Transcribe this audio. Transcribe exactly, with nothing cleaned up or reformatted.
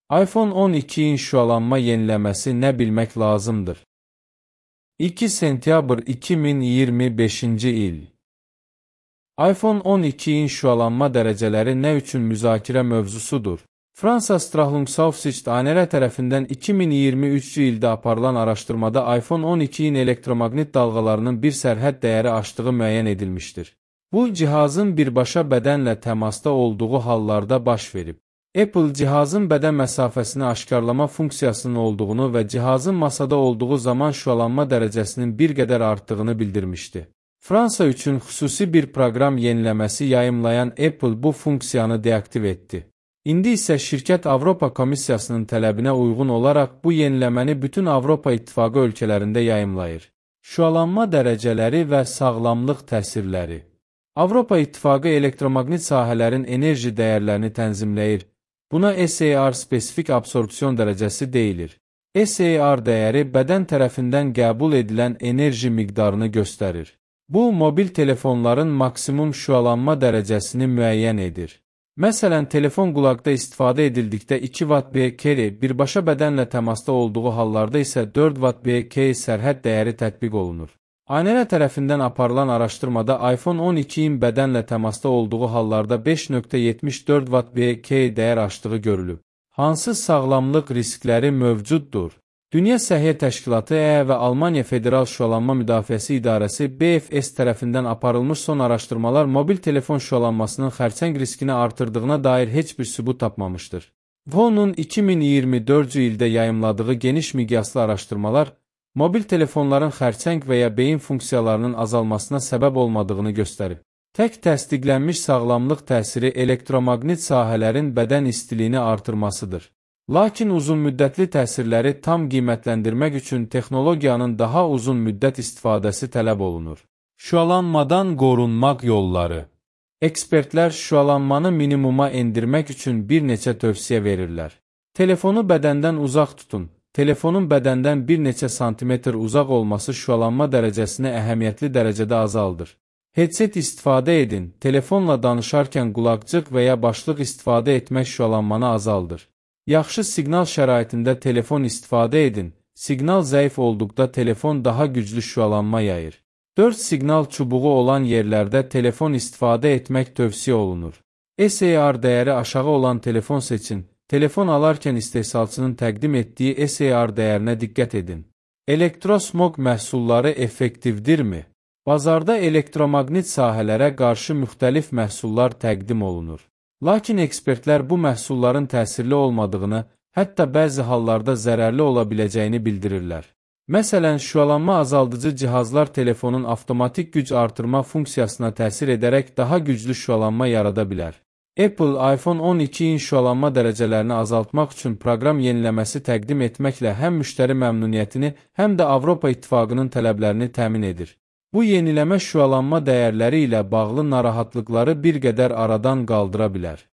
iPhone on ikinin şüalanma yeniləməsi nə bilmək lazımdır? iki sentyabr iki min iyirmi beşinci il. iPhone on ikinin şüalanma dərəcələri nə üçün müzakirə mövzusudur? Fransa Strahlungsaufsicht A N R tərəfindən iki min iyirmi üçüncü ildə aparılan araşdırmada iPhone on ikinin elektromaqnit dalğalarının bir sərhəd dəyəri aşdığı müəyyən edilmişdir. Bu, cihazın birbaşa bədənlə təmasda olduğu hallarda baş verib. Apple cihazın bədən məsafəsini aşkarlama funksiyasının olduğunu və cihazın masada olduğu zaman şüalanma dərəcəsinin bir qədər artdığını bildirmişdi. Fransa üçün xüsusi bir proqram yeniləməsi yayımlayan Apple bu funksiyanı deaktiv etdi. İndi isə şirkət Avropa Komissiyasının tələbinə uyğun olaraq bu yeniləməni bütün Avropa İttifaqı ölkələrində yayımlayır. Şüalanma dərəcələri və sağlamlıq təsirləri. Avropa İttifaqı elektromaqnit sahələrin enerji dəyərlərini tənzimləyir. Buna S A R spesifik absorpsiyon dərəcəsi deyilir. S A R dəyəri bədən tərəfindən qəbul edilən enerji miqdarını göstərir. Bu, mobil telefonların maksimum şüalanma dərəcəsini müəyyən edir. Məsələn, telefon qulaqda istifadə edildikdə iki watt B K birbaşa bədənlə təmasda olduğu hallarda isə dörd watt B K sərhəd dəyəri tətbiq olunur. A N R tərəfindən aparılan araşdırmada iPhone on ikinin bədənlə təmasda olduğu hallarda beş nöqtə yetmiş dörd watt B K dəyər aşdığı görülüb. Hansı sağlamlıq riskləri mövcuddur? Dünya Səhiyyə Təşkilatı E A və Almaniya Federal Şüalanma Müdafiəsi İdarəsi B F S tərəfindən aparılmış son araşdırmalar mobil telefon şüalanmasının xərçəng riskini artırdığına dair heç bir sübut tapmamışdır. W H O-nun iki min iyirmi dördüncü ildə yayımladığı geniş miqyaslı araşdırmalar, mobil telefonların xərçəng və ya beyin funksiyalarının azalmasına səbəb olmadığını göstərib. Tək təsdiqlənmiş sağlamlıq təsiri elektromaqnit sahələrin bədən istiliyini artırmasıdır. Lakin uzunmüddətli təsirləri tam qiymətləndirmək üçün texnologiyanın daha uzun müddət istifadəsi tələb olunur. Şüalanmadan qorunmaq yolları. Ekspertlər şüalanmanı minimuma endirmək üçün bir neçə tövsiyə verirlər. Telefonu bədəndən uzaq tutun. Telefonun bədəndən bir neçə santimetr uzaq olması şüalanma dərəcəsini əhəmiyyətli dərəcədə azaldır. Headset istifadə edin. Telefonla danışarkən qulaqcıq və ya başlıq istifadə etmək şüalanmanı azaldır. Yaxşı siqnal şəraitində telefon istifadə edin. Siqnal zəif olduqda telefon daha güclü şüalanma yayır. dörd siqnal çubuğu olan yerlərdə telefon istifadə etmək tövsiyə olunur. S A R dəyəri aşağı olan telefon seçin. Telefon alarkən istehsalçının təqdim etdiyi S A R dəyərinə diqqət edin. Elektrosmoq məhsulları effektivdirmi? Bazarda elektromaqnit sahələrə qarşı müxtəlif məhsullar təqdim olunur. Lakin ekspertlər bu məhsulların təsirli olmadığını, hətta bəzi hallarda zərərli ola biləcəyini bildirirlər. Məsələn, şüalanma azaldıcı cihazlar telefonun avtomatik güc artırma funksiyasına təsir edərək daha güclü şüalanma yarada bilər. Apple iPhone on ikinin şüalanma dərəcələrini azaltmaq üçün proqram yeniləməsi təqdim etməklə həm müştəri məmnuniyyətini, həm də Avropa İttifaqının tələblərini təmin edir. Bu yeniləmə şüalanma dəyərləri ilə bağlı narahatlıqları bir qədər aradan qaldıra bilər.